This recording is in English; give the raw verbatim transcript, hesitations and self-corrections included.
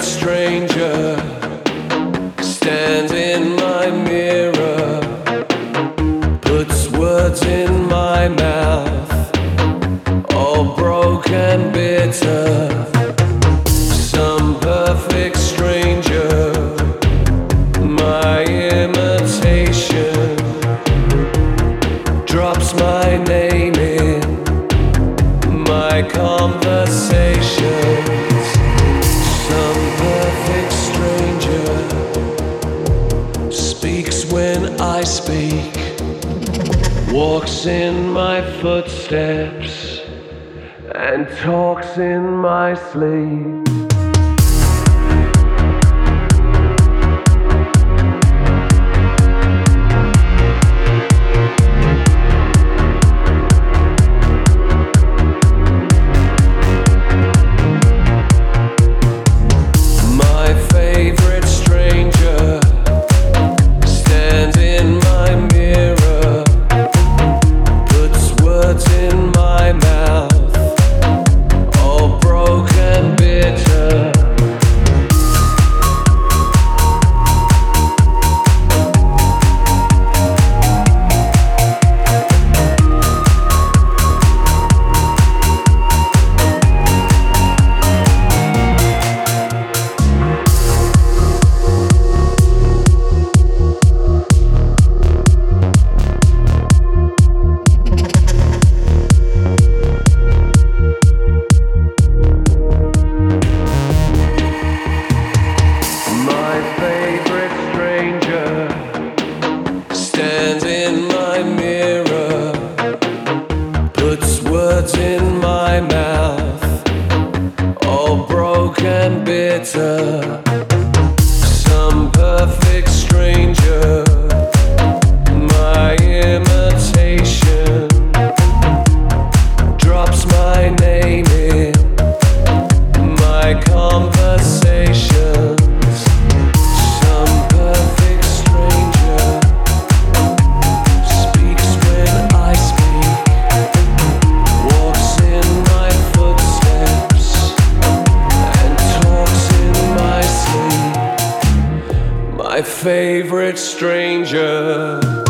favorite stranger stands in my mirror, puts words in my mouth, all broken, bitter. Some perfect stranger, my imitation, drops my name in my conversations. Some perfect stranger speaks when I speak, walks in my footsteps and talks in my sleep. Stands in my mirror, puts words in my mouth, all broken, bitter. Some perfect stranger, my imitation, drops my name in my conversations. Some perfect stranger speaks when I speak, walks in my footsteps and talks in my sleep. My favorite stranger.